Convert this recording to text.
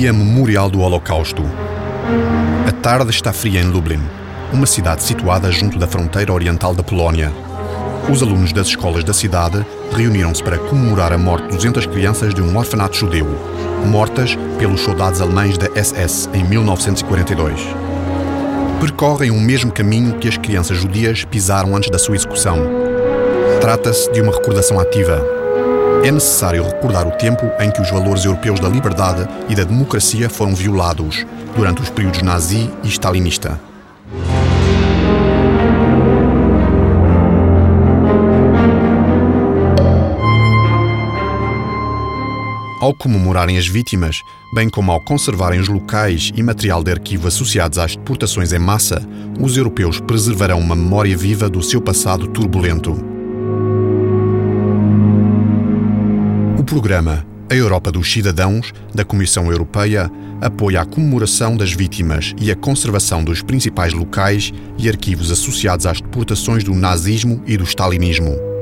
Dia Memorial do Holocausto. A tarde está fria em Lublin, uma cidade situada junto da fronteira oriental da Polónia. Os alunos das escolas da cidade reuniram-se para comemorar a morte de 200 crianças de um orfanato judeu, mortas pelos soldados alemães da SS em 1942. Percorrem o mesmo caminho que as crianças judias pisaram antes da sua execução. Trata-se de uma recordação ativa. É necessário recordar o tempo em que os valores europeus da liberdade e da democracia foram violados durante os períodos nazi e stalinista. Ao comemorarem as vítimas, bem como ao conservarem os locais e material de arquivo associados às deportações em massa, os europeus preservarão uma memória viva do seu passado turbulento. O programa A Europa dos Cidadãos, da Comissão Europeia, apoia a comemoração das vítimas e a conservação dos principais locais e arquivos associados às deportações do nazismo e do stalinismo.